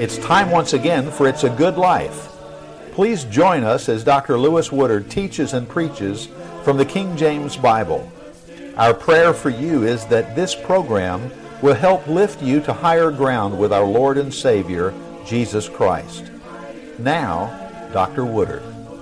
It's time once again for It's a Good Life. Please join us as Dr. Lewis Woodard teaches and preaches from the King James Bible. Our prayer for you is that this program will help lift you to higher ground with our Lord and Savior, Jesus Christ. Now, Dr. Woodard.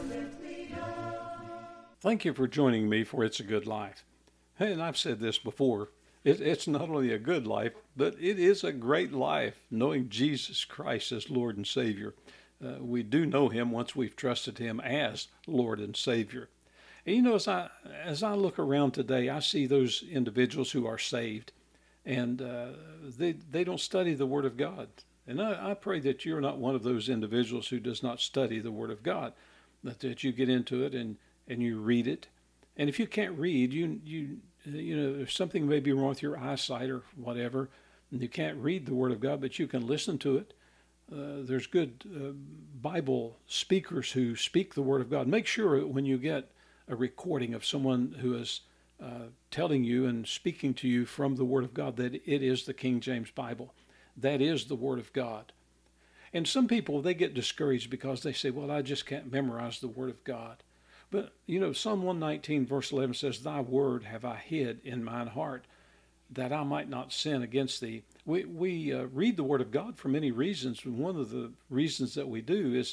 Thank you for joining me for It's a Good Life. Hey, and I've said this before, it's not only a good life, but it is a great life, knowing Jesus Christ as Lord and Savior. We do know Him once we've trusted Him as Lord and Savior. And you know, as I look around today, I see those individuals who are saved, and they don't study the Word of God. And I pray that you're not one of those individuals who does not study the Word of God, that you get into it and you read it. And if you can't read, you know, if something may be wrong with your eyesight or whatever, and you can't read the Word of God, but you can listen to it. There's good Bible speakers who speak the Word of God. Make sure when you get a recording of someone who is telling you and speaking to you from the Word of God that it is the King James Bible. That is the Word of God. And some people, they get discouraged because they say, well, I just can't memorize the Word of God. But, you know, Psalm 119 verse 11 says, Thy word have I hid in mine heart, that I might not sin against thee. We read the Word of God for many reasons. One of the reasons that we do is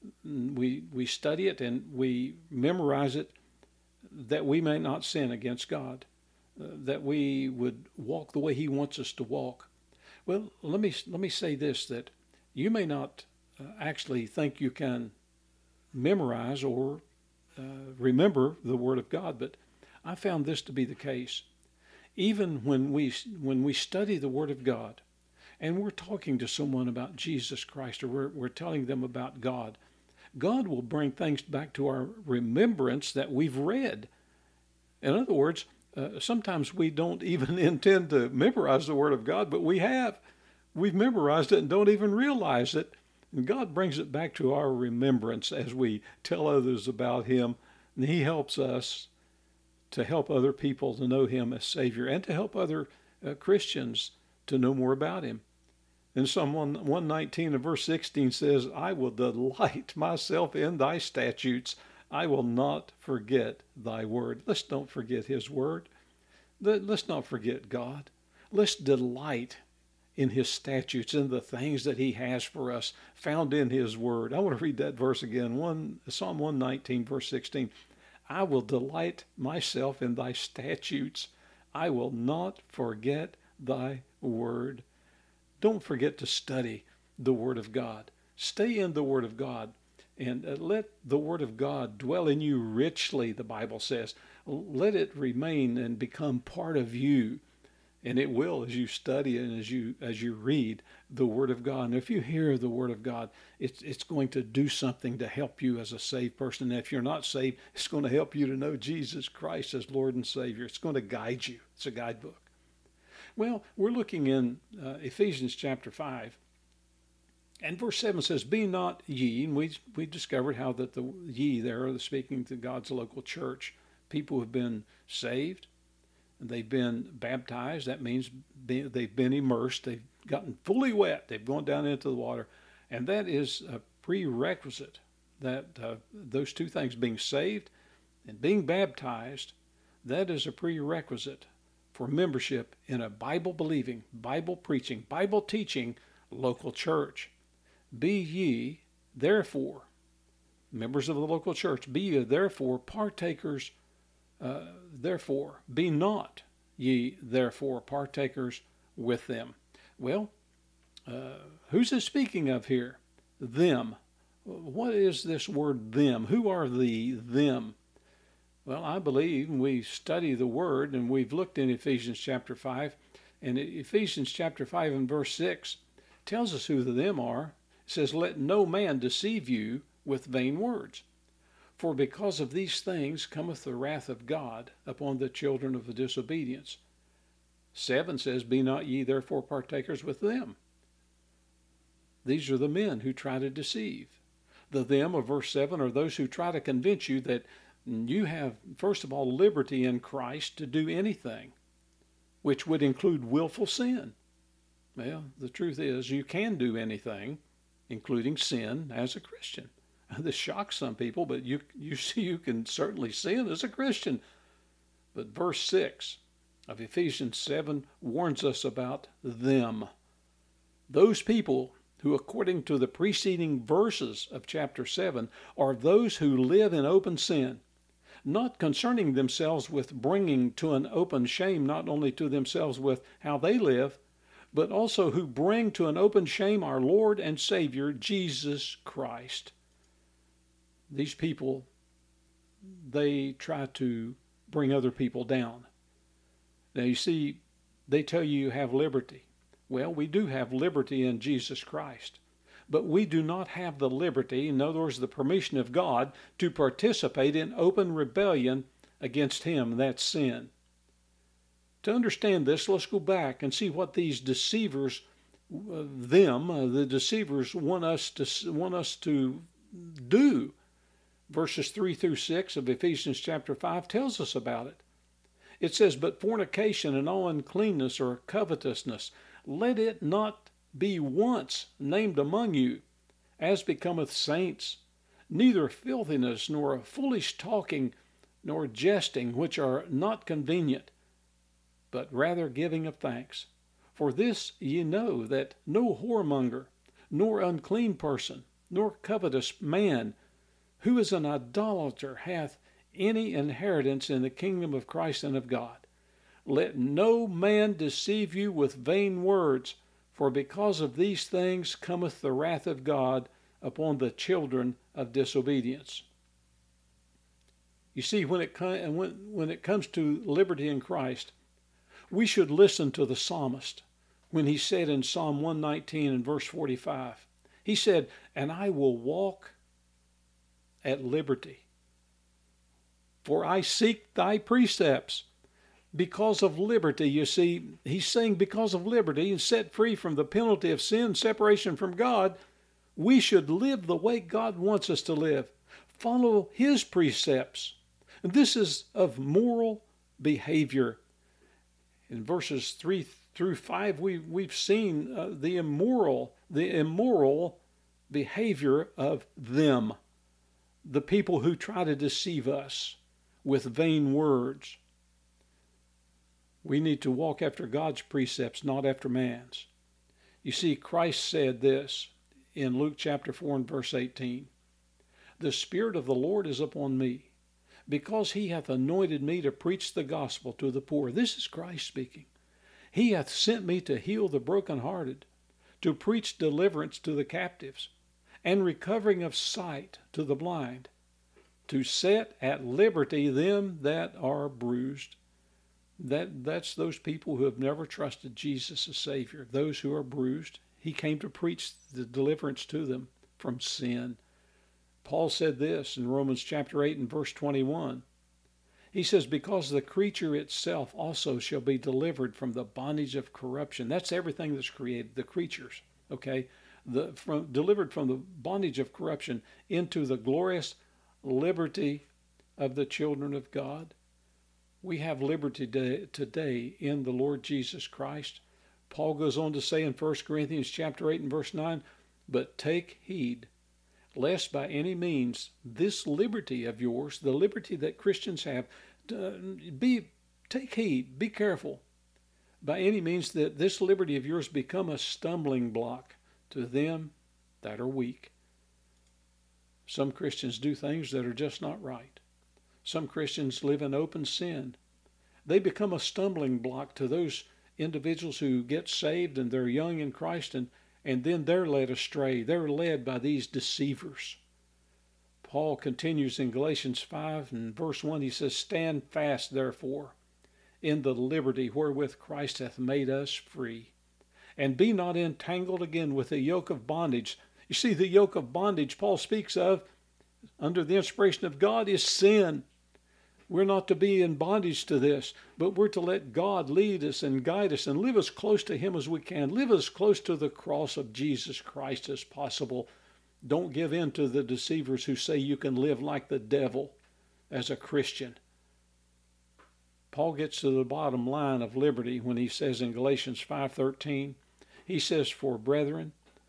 we study it and we memorize it that we may not sin against God, that we would walk the way He wants us to walk. Well, let me say this, that you may not actually think you can memorize or remember the Word of God, but I found this to be the case. Even when we study the Word of God, and we're talking to someone about Jesus Christ, or we're telling them about God, God will bring things back to our remembrance that we've read. In other words, sometimes we don't even intend to memorize the Word of God, but we've memorized it and don't even realize it. And God brings it back to our remembrance as we tell others about Him. And He helps us to help other people to know Him as Savior and to help other Christians to know more about Him. And Psalm 119 and verse 16 says, I will delight myself in thy statutes. I will not forget thy word. Let's don't forget His word. Let's not forget God. Let's delight in His statutes, in the things that He has for us, found in His word. I want to read that verse again. Psalm 119, verse 16. I will delight myself in thy statutes. I will not forget thy word. Don't forget to study the Word of God. Stay in the Word of God, and let the Word of God dwell in you richly, the Bible says. Let it remain and become part of you. And it will as you study and as you read the Word of God. And if you hear the Word of God, it's going to do something to help you as a saved person. And if you're not saved, it's going to help you to know Jesus Christ as Lord and Savior. It's going to guide you. It's a guidebook. Well, we're looking in Ephesians chapter 5. And verse 7 says, Be not ye, and we discovered how that the ye there are speaking to God's local church. People who have been saved. They've been baptized. That means they've been immersed. They've gotten fully wet. They've gone down into the water. And that is a prerequisite, that those two things, being saved and being baptized, that is a prerequisite for membership in a Bible-believing, Bible-preaching, Bible-teaching local church. Be ye, therefore, members of the local church, be ye, therefore, partakers. Therefore, be not ye therefore partakers with them. Well, who's it speaking of here? Them. What is this word them? Who are the them? Well, I believe we study the Word, and we've looked in Ephesians chapter 5, and Ephesians chapter 5 and verse 6 tells us who the them are. It says, Let no man deceive you with vain words. For because of these things cometh the wrath of God upon the children of the disobedience. 7 says, Be not ye therefore partakers with them. These are the men who try to deceive. The them of verse 7 are those who try to convince you that you have, first of all, liberty in Christ to do anything, which would include willful sin. Well, the truth is you can do anything including sin as a Christian. This shocks some people, but you see, you can certainly sin as a Christian. But verse 6 of Ephesians 7 warns us about them. Those people who, according to the preceding verses of chapter 7, are those who live in open sin, not concerning themselves with bringing to an open shame not only to themselves with how they live, but also who bring to an open shame our Lord and Savior, Jesus Christ. These people, they try to bring other people down. Now you see, they tell you have liberty. Well, we do have liberty in Jesus Christ, but we do not have the liberty, in other words, the permission of God, to participate in open rebellion against Him. That's sin. To understand this, let's go back and see what these deceivers, the deceivers want us to do. Verses 3 through 6 of Ephesians chapter 5 tells us about it. It says, "But fornication and all uncleanness or covetousness, let it not be once named among you, as becometh saints, neither filthiness, nor foolish talking, nor jesting, which are not convenient, but rather giving of thanks. For this ye know, that no whoremonger, nor unclean person, nor covetous man, who is an idolater, hath any inheritance in the kingdom of Christ and of God. Let no man deceive you with vain words, for because of these things cometh the wrath of God upon the children of disobedience." You see, when it comes to liberty in Christ, we should listen to the psalmist when he said in Psalm 119 and verse 45, he said, "And I will walk at liberty, for I seek thy precepts." Because of liberty, you see, he's saying because of liberty and set free from the penalty of sin, separation from God, we should live the way God wants us to live. Follow His precepts. And this is of moral behavior. In verses 3 through 5, we've seen the immoral behavior of them, the people who try to deceive us with vain words. We need to walk after God's precepts, not after man's. You see, Christ said this in Luke chapter 4 and verse 18, "The Spirit of the Lord is upon me, because He hath anointed me to preach the gospel to the poor." This is Christ speaking. "He hath sent me to heal the brokenhearted, to preach deliverance to the captives, and recovering of sight to the blind, to set at liberty them that are bruised." That's those people who have never trusted Jesus as Savior, those who are bruised. He came to preach the deliverance to them from sin. Paul said this in Romans chapter 8 and verse 21. He says, "Because the creature itself also shall be delivered from the bondage of corruption." That's everything that's created, the creatures, okay? Delivered from the bondage of corruption into the glorious liberty of the children of God. We have liberty today in the Lord Jesus Christ. Paul goes on to say in 1 Corinthians chapter 8 and verse 9, "But take heed, lest by any means this liberty of yours," the liberty that Christians have, take heed, be careful, "by any means that this liberty of yours become a stumbling block to them that are weak." Some Christians do things that are just not right. Some Christians live in open sin. They become a stumbling block to those individuals who get saved and they're young in Christ, and then they're led astray. They're led by these deceivers. Paul continues in Galatians 5 and verse 1. He says, "Stand fast, therefore, in the liberty wherewith Christ hath made us free, and be not entangled again with the yoke of bondage." You see, the yoke of bondage Paul speaks of under the inspiration of God is sin. We're not to be in bondage to this, but we're to let God lead us and guide us and live as close to Him as we can. Live as close to the cross of Jesus Christ as possible. Don't give in to the deceivers who say you can live like the devil as a Christian. Paul gets to the bottom line of liberty when he says in Galatians 5:13, he says, "For brethren,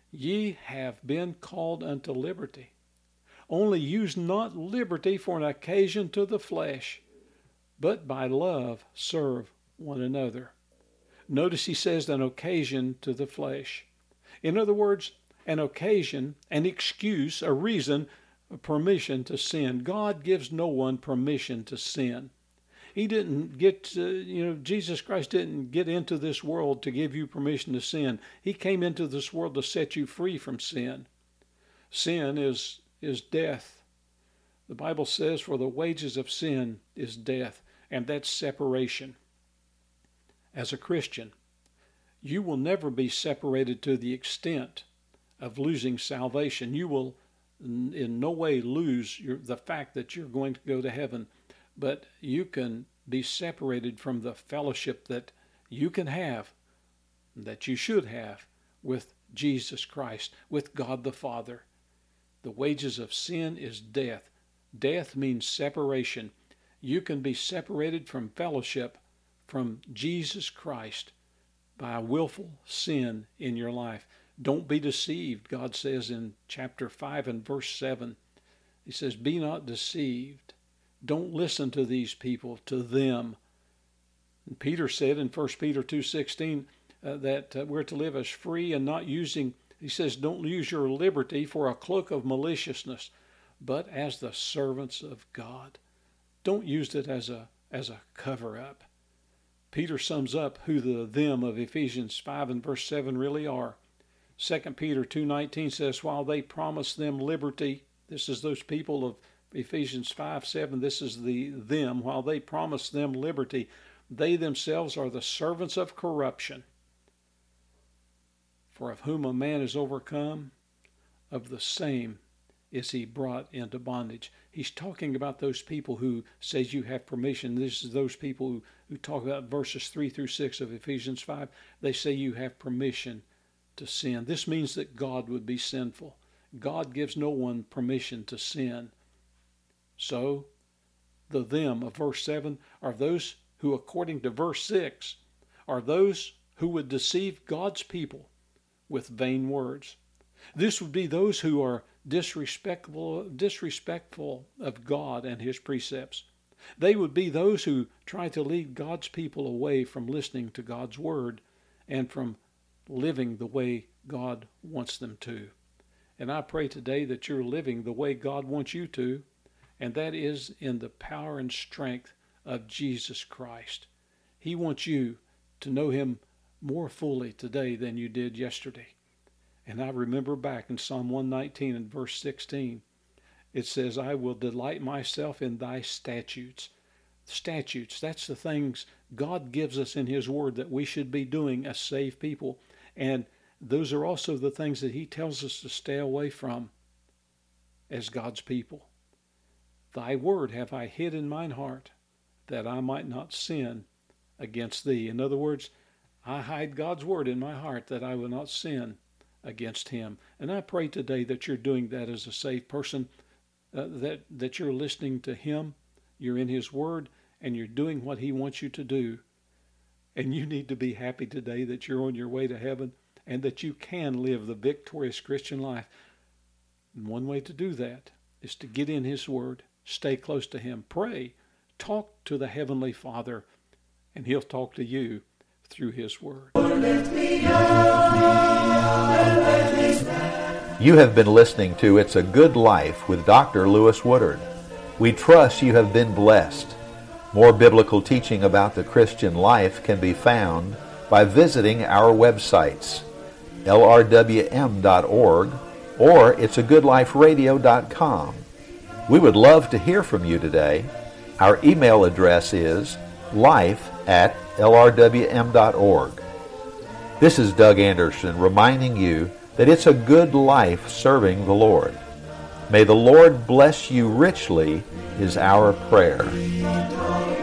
Ye have been called unto liberty. Only use not liberty for an occasion to the flesh, but by love serve one another. Notice he says an occasion to the flesh. In other words, an occasion, an excuse, a reason, a permission to sin. God gives no one permission to sin. He didn't Jesus Christ didn't get into this world to give you permission to sin. He came into this world to set you free from sin. Sin is death. The Bible says, for the wages of sin is death, and that's separation. As a Christian, you will never be separated to the extent of losing salvation. You will in no way lose the fact that you're going to go to heaven, but you can be separated from the fellowship that you can have, that you should have, with Jesus Christ, with God the Father. The wages of sin is death. Death means separation. You can be separated from fellowship from Jesus Christ by a willful sin in your life. Don't be deceived, God says in chapter 5 and verse 7. He says, be not deceived. Don't listen to these people, to them. And Peter said in 1 Peter 2:16 that we're to live as free and not using, he says, don't use your liberty for a cloak of maliciousness, but as the servants of God. Don't use it as a cover-up. Peter sums up who the them of Ephesians 5 and verse 7 really are. 2 Peter 2:19 says, while they promise them liberty, this is those people of Ephesians 5:7, this is the them, while they promise them liberty, they themselves are the servants of corruption. For of whom a man is overcome, of the same is he brought into bondage. He's talking about those people who says you have permission. This is those people who talk about verses 3 through 6 of Ephesians 5. They say you have permission to sin. This means that God would be sinful. God gives no one permission to sin. So, the them of verse 7 are those who, according to verse 6, are those who would deceive God's people with vain words. This would be those who are disrespectful of God and His precepts. They would be those who try to lead God's people away from listening to God's word and from living the way God wants them to. And I pray today that you're living the way God wants you to, and that is in the power and strength of Jesus Christ. He wants you to know Him more fully today than you did yesterday. And I remember back in Psalm 119 and verse 16, it says, I will delight myself in thy statutes. Statutes, that's the things God gives us in His Word that we should be doing as saved people. And those are also the things that He tells us to stay away from as God's people. Thy word have I hid in mine heart, that I might not sin against thee. In other words, I hide God's word in my heart that I will not sin against Him. And I pray today that you're doing that as a saved person, that you're listening to Him, you're in His word, and you're doing what He wants you to do. And you need to be happy today that you're on your way to heaven and that you can live the victorious Christian life. And one way to do that is to get in His word, stay close to Him, pray, talk to the Heavenly Father, and He'll talk to you through His word. You have been listening to It's a Good Life with Dr. Lewis Woodard. We trust you have been blessed. More biblical teaching about the Christian life can be found by visiting our websites, lrwm.org or it'sagoodliferadio.com. We would love to hear from you today. Our email address is life@lrwm.org. This is Doug Anderson reminding you that it's a good life serving the Lord. May the Lord bless you richly is our prayer.